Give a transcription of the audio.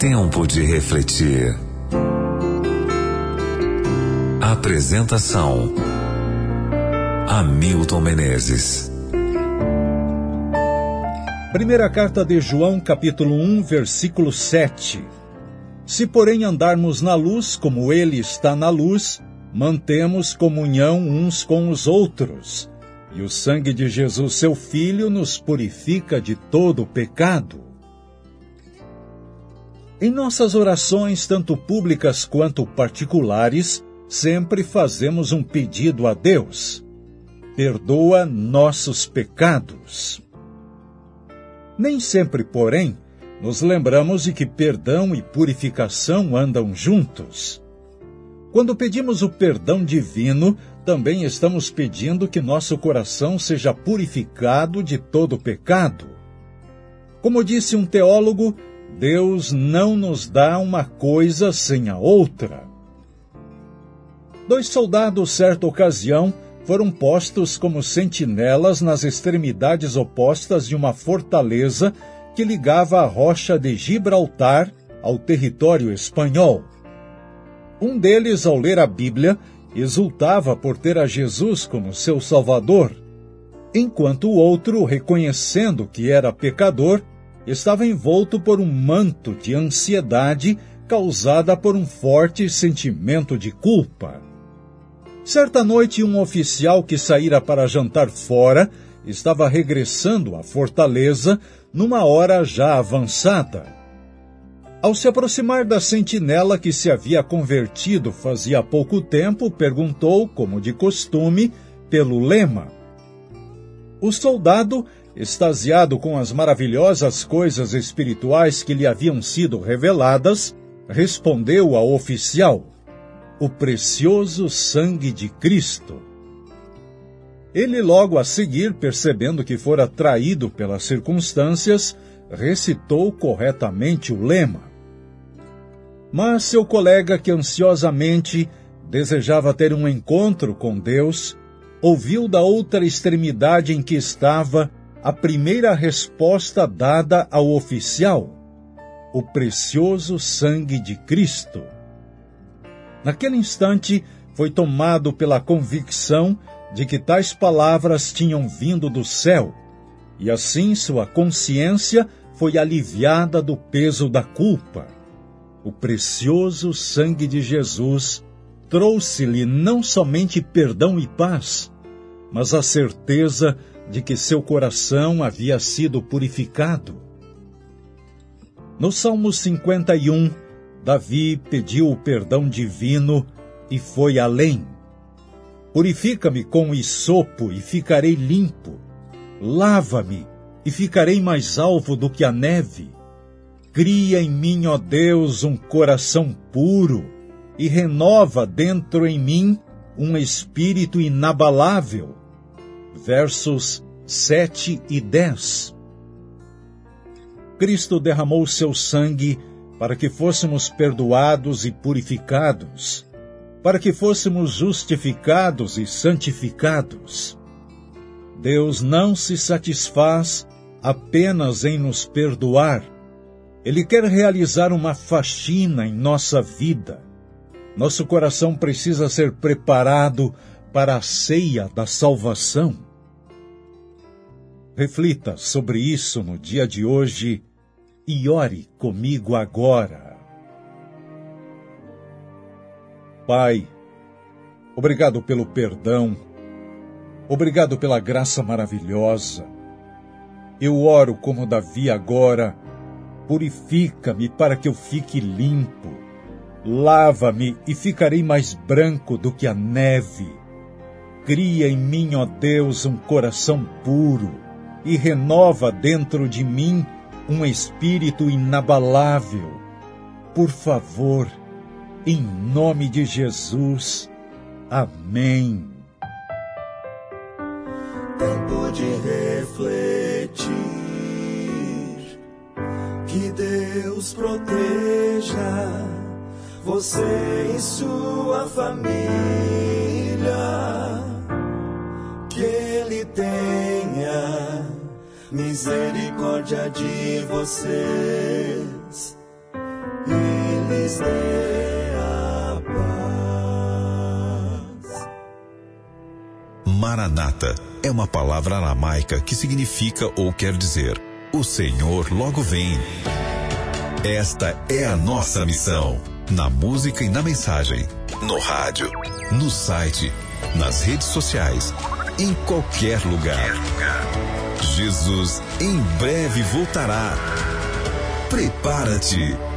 Tempo de refletir. Apresentação: Hamilton Menezes. Primeira carta de João, capítulo 1, versículo 7. Se, porém, andarmos na luz, como ele está na luz, mantemos comunhão uns com os outros. E o sangue de Jesus, seu Filho, nos purifica de todo o pecado. Em nossas orações, tanto públicas quanto particulares, sempre fazemos um pedido a Deus: perdoa nossos pecados. Nem sempre, porém, nos lembramos de que perdão e purificação andam juntos. Quando pedimos o perdão divino, também estamos pedindo que nosso coração seja purificado de todo pecado. Como disse um teólogo, Deus não nos dá uma coisa sem a outra. 2 soldados, certa ocasião, foram postos como sentinelas nas extremidades opostas de uma fortaleza que ligava a rocha de Gibraltar ao território espanhol. Um deles, ao ler a Bíblia, exultava por ter a Jesus como seu Salvador, enquanto o outro, reconhecendo que era pecador, estava envolto por um manto de ansiedade causada por um forte sentimento de culpa. Certa noite, um oficial que saíra para jantar fora estava regressando à fortaleza numa hora já avançada. Ao se aproximar da sentinela que se havia convertido fazia pouco tempo, perguntou, como de costume, pelo lema. O soldado, extasiado com as maravilhosas coisas espirituais que lhe haviam sido reveladas, respondeu ao oficial: o precioso sangue de Cristo. Ele logo a seguir, percebendo que fora traído pelas circunstâncias, recitou corretamente o lema. Mas seu colega, que ansiosamente desejava ter um encontro com Deus, ouviu da outra extremidade em que estava a primeira resposta dada ao oficial: o precioso sangue de Cristo. Naquele instante, foi tomado pela convicção de que tais palavras tinham vindo do céu, e assim sua consciência foi aliviada do peso da culpa. O precioso sangue de Jesus trouxe-lhe não somente perdão e paz, mas a certeza de que seu coração havia sido purificado. No Salmo 51, Davi pediu o perdão divino e foi além. Purifica-me com hisopo e ficarei limpo. Lava-me e ficarei mais alvo do que a neve. Cria em mim, ó Deus, um coração puro e renova dentro em mim um espírito inabalável. Versos 7 e 10. Cristo derramou seu sangue para que fôssemos perdoados e purificados, para que fôssemos justificados e santificados. Deus não se satisfaz apenas em nos perdoar. Ele quer realizar uma faxina em nossa vida. Nosso coração precisa ser preparado para a ceia da salvação. Reflita sobre isso no dia de hoje e ore comigo agora. Pai, obrigado pelo perdão, obrigado pela graça maravilhosa. Eu oro como Davi agora: purifica-me para que eu fique limpo. Lava-me e ficarei mais branco do que a neve. Cria em mim, ó Deus, um coração puro e renova dentro de mim um espírito inabalável. Por favor, em nome de Jesus. Amém. Tempo de refletir. Que Deus proteja você e sua família. Que Ele tenha misericórdia de vocês. e lhes dê a paz. Maranata é uma palavra aramaica que significa ou quer dizer: o Senhor logo vem. Esta é a nossa missão, na música e na mensagem, no rádio, no site, nas redes sociais, em qualquer lugar. Jesus em breve voltará. Prepara-te.